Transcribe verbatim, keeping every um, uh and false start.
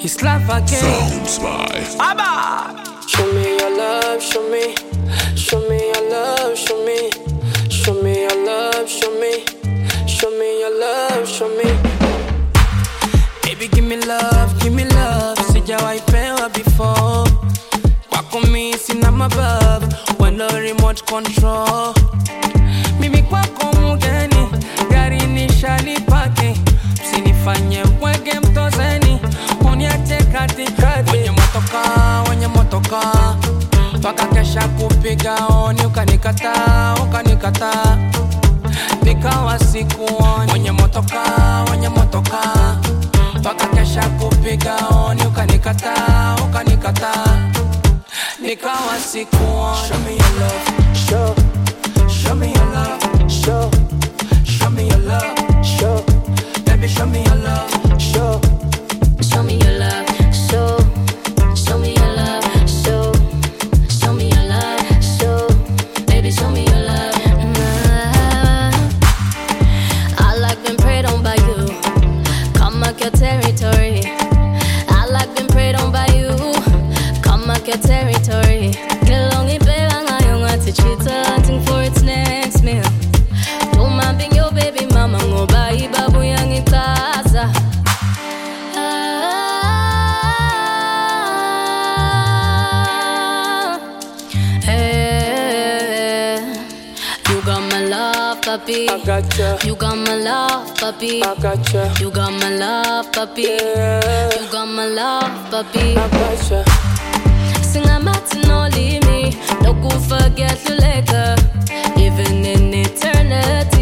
you slap again. Sounds by Abba. Show me your love, show me. Show me your love, show me. Show me your love, show me. Show me your love, show me. Baby, give me love, give me love. Sijawaipewa before. Kwako mi sina mabavu, wendo remote control. Mimi kwako mgeni, gari nishalipaki. Msinifanye wege mtozeni, uniache katikati. Wenye motoka, wenye motoka, twaka kesha kupiga oni. Ukanikata, ukanikata, nikawa sikuoni. Wenye motoka, wenye motoka, twaka kesha kupiga oni. Ukanikata, ukanikata, nikawa sikuoni. Show me your love, show. Show me your love, show. Show me your love, show. Baby, show me your love, show. Show me your love, show. Show me your love, show. Show me your love, show. Baby, show me your love. Nah. I like being preyed on by you. Come mark your territory. I like being preyed on by you. Come mark your territory. Get along in bed, I don't want to treat her hunting for its next meal. Don't mind being your baby mama, go buy babu yang itaza. You got my love, papi. I gotcha. You got my love, papi. I gotcha. You got my love, papi. Yeah. You got my love, papi. I gotcha. Sing I'm out to no leave me. Don't go forget to let go. Even in eternity.